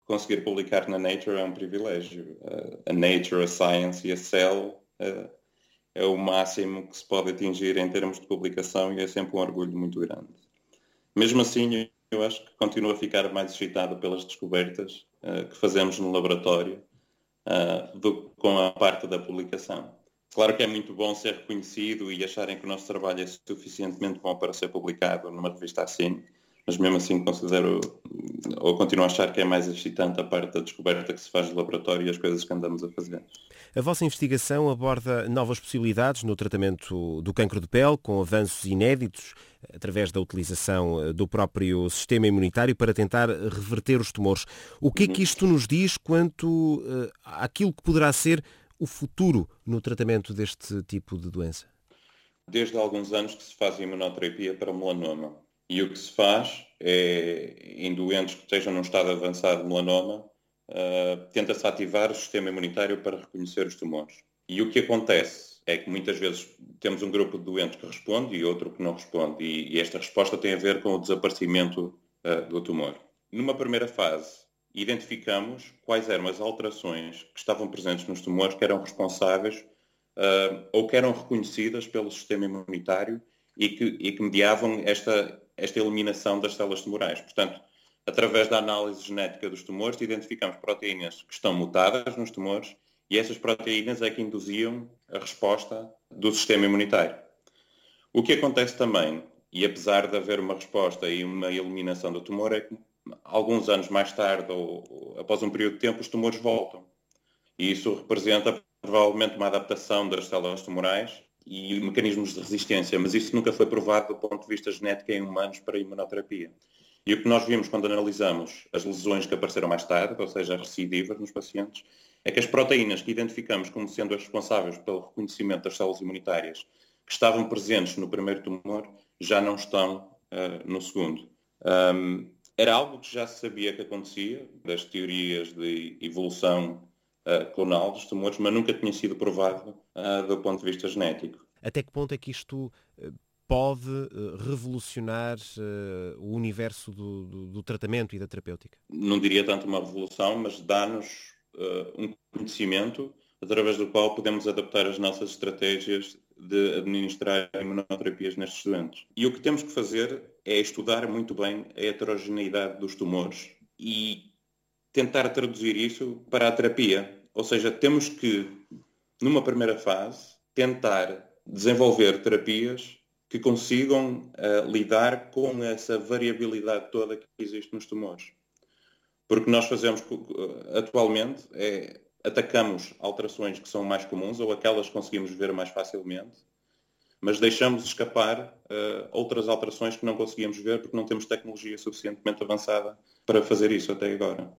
conseguir publicar na Nature é um privilégio. A Nature, a Science e a Cell é o máximo que se pode atingir em termos de publicação e é sempre um orgulho muito grande. Mesmo assim, eu acho que continuo a ficar mais excitado pelas descobertas que fazemos no laboratório do que com a parte da publicação. Claro que é muito bom ser reconhecido e acharem que o nosso trabalho é suficientemente bom para ser publicado numa revista assim, mas mesmo assim considero, ou continuo a achar que é mais excitante a parte da descoberta que se faz no laboratório e as coisas que andamos a fazer. A vossa investigação aborda novas possibilidades no tratamento do cancro de pele, com avanços inéditos, através da utilização do próprio sistema imunitário para tentar reverter os tumores. O que é que isto nos diz quanto àquilo que poderá ser o futuro no tratamento deste tipo de doença? Desde há alguns anos que se faz imunoterapia para melanoma. E o que se faz é, em doentes que estejam num estado avançado de melanoma, tenta-se ativar o sistema imunitário para reconhecer os tumores. E o que acontece é que muitas vezes temos um grupo de doentes que responde e outro que não responde. E esta resposta tem a ver com o desaparecimento do tumor. Numa primeira fase, identificamos quais eram as alterações que estavam presentes nos tumores que eram responsáveis ou que eram reconhecidas pelo sistema imunitário e que mediavam esta eliminação das células tumorais. Portanto, através da análise genética dos tumores, identificamos proteínas que estão mutadas nos tumores e essas proteínas é que induziam a resposta do sistema imunitário. O que acontece também, e apesar de haver uma resposta e uma eliminação do tumor, é que alguns anos mais tarde ou após um período de tempo os tumores voltam. E isso representa provavelmente uma adaptação das células tumorais e mecanismos de resistência, mas isso nunca foi provado do ponto de vista genético em humanos para a imunoterapia. E o que nós vimos quando analisamos as lesões que apareceram mais tarde, ou seja, as recidivas nos pacientes, é que as proteínas que identificamos como sendo as responsáveis pelo reconhecimento das células imunitárias que estavam presentes no primeiro tumor já não estão no segundo. Era algo que já se sabia que acontecia, das teorias de evolução clonal dos tumores, mas nunca tinha sido provado do ponto de vista genético. Até que ponto é que isto pode revolucionar o universo do tratamento e da terapêutica? Não diria tanto uma revolução, mas dá-nos um conhecimento através do qual podemos adaptar as nossas estratégias de administrar imunoterapias nestes doentes. E o que temos que fazer é estudar muito bem a heterogeneidade dos tumores e tentar traduzir isso para a terapia. Ou seja, temos que, numa primeira fase, tentar desenvolver terapias que consigam lidar com essa variabilidade toda que existe nos tumores. Porque nós fazemos atualmente atacamos alterações que são mais comuns ou aquelas que conseguimos ver mais facilmente, mas deixamos escapar outras alterações que não conseguimos ver porque não temos tecnologia suficientemente avançada para fazer isso até agora.